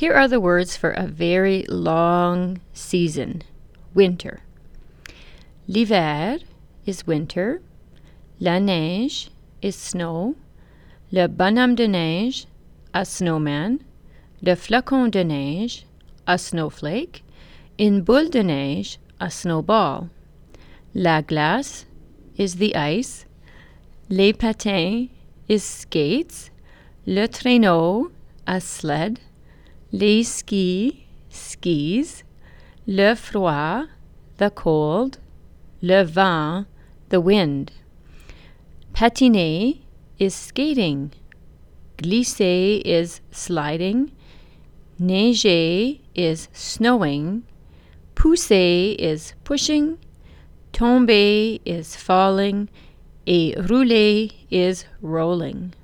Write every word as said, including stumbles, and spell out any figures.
Here are the words for a very long season. Winter. L'hiver is winter. La neige is snow. Le bonhomme de neige, a snowman. Le flocon de neige, a snowflake. Une boule de neige, a snowball. La glace is the ice. Les patins is skates. Le traîneau, a sled. Les skis, skis. Le froid, the cold. Le vent, the wind. Patiner is skating. Glisser is sliding. Neiger is snowing. Pousser is pushing. Tomber is falling. Et rouler is rolling.